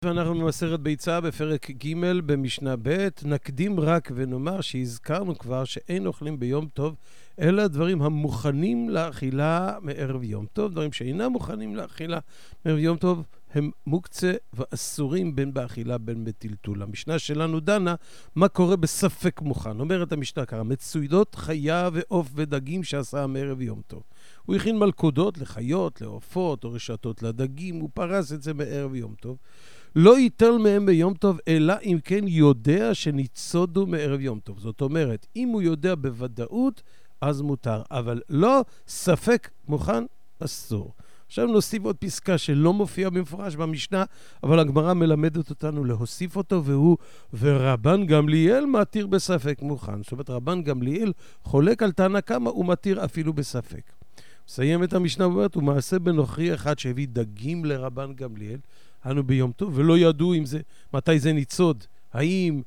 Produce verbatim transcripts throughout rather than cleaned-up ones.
ואנחנו במסכת ביצה בפרק ג' במשנה ב'. נקדים רק ונאמר שהזכרנו כבר שאין אוכלים ביום טוב אלא דברים המוכנים לאכילה מערב יום טוב. דברים שאינם מוכנים לאכילה מערב יום טוב הם מוקצה ואסורים בין באכילה בין בטלטול. המשנה שלנו דנה מה קורה בספק מוכן. אומרת המשנה ככה: מצוידות חיה ועוף ודגים שעשה מערב יום טוב. הוא הכין מלכודות לחיות, לעופות או רשתות לדגים, הוא פרס את זה מערב יום טוב. לא ייטול מהם ביום טוב, אלא אם כן יודע שניצודו מערב יום טוב. זאת אומרת, אם הוא יודע בוודאות, אז מותר. אבל לא, ספק מוכן, אסור. עכשיו נוסיף עוד פסקה שלא מופיעה במפורש במשנה, אבל הגמרא מלמדת אותנו להוסיף אותו, והוא ורבן גמליאל מתיר בספק מוכן. זאת אומרת, רבן גמליאל חולק על תנא קמא ומתיר אפילו בספק. מסיים את המשנה ואומרת, הוא מעשה בנוכרי אחד שהביא דגים לרבן גמליאל, אנו ביום טוב, ולא ידעו אם זה, מתי זה ניצוד, האם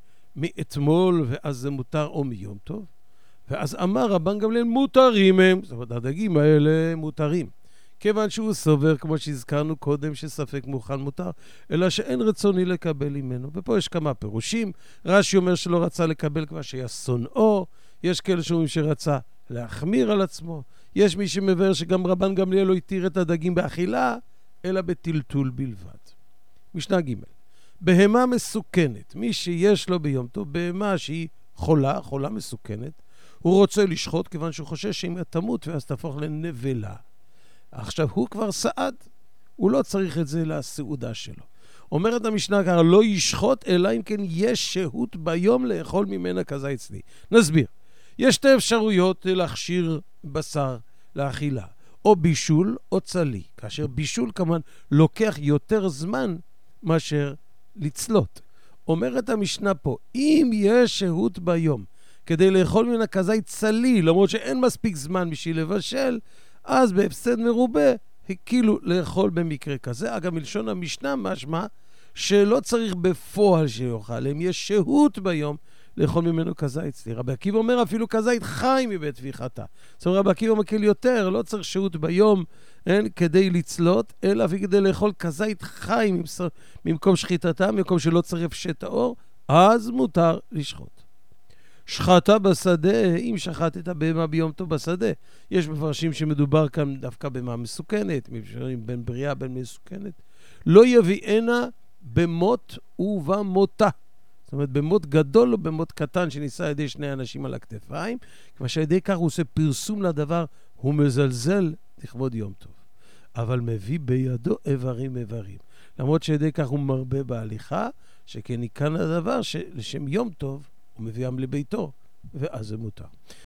מאתמול ואז זה מותר או מיום טוב. ואז אמר רבן גמליאל, מותרים הם, זאת אומרת, הדגים האלה מותרים. כיוון שהוא סובר, כמו שהזכרנו קודם, שספק מוכן מותר, אלא שאין רצוני לקבל ממנו. ופה יש כמה פירושים. רש"י אומר שלא רצה לקבל כבר שהיה שונאו, יש כאלה שאומרים שרצה להחמיר על עצמו, יש מי שמבאר שגם רבן גמליאל לא התיר את הדגים באכילה, אלא בטלטול בלבד. משנה ג' בהמה מסוכנת, מי שיש לו ביום טוב, בהמה שהיא חולה, חולה מסוכנת, הוא רוצה לשחוט כיוון שהוא חושש שאם תמות ואז תהפוך לנבלה. עכשיו הוא כבר סעד, הוא לא צריך את זה לסעודה שלו. אומרת המשנה ככה, לא ישחוט אלא אם כן יש שהות ביום לאכול ממנה כזית צדי. נסביר. יש שתי אפשרויות להכשיר בשר לאכילה, או בישול או צלי, כאשר בישול כמובן לוקח יותר זמן מאשר לצלות. אומרת המשנה פה, אם יש שהות ביום כדי לאכול מן הכזית צלי, למרות שאין מספיק זמן בשביל לבשל, אז בהפסד מרובה הקילו לאכול במקרה כזה. אגב, מלשון המשנה משמע שלא צריך בפועל שיאכל, אם יש שהות ביום לאכול ממנו כזית צלי. רבי עקיבא אומר אפילו כזית חי מבית טביחתה. זאת אומרת, רבי עקיבא מקל יותר, לא צריך שהות ביום אין, כדי לצלות, אלא כדי לאכול כזית חי במקום שחיטתה, במקום שלא צריך שת האור, אז מותר לשחוט. שחטה בשדה, אם שחטת בהמה ביום טוב בשדה. יש מפרשים שמדובר כאן דווקא בהמה מסוכנת, מפרשים בין בריאה בין מסוכנת. לא יביאנה במות ובמותה. זאת אומרת, במות גדול או במות קטן שניסה על ידי שני אנשים על הכתפיים, כמו שעל ידי כך הוא עושה פרסום לדבר, הוא מזלזל לכבוד יום טוב. אבל מביא בידו איברים איברים. למרות שעל ידי כך הוא מרבה בהליכה, שכן יקן הדבר שלשם יום טוב הוא מביאם לביתו, ואז זה מותר.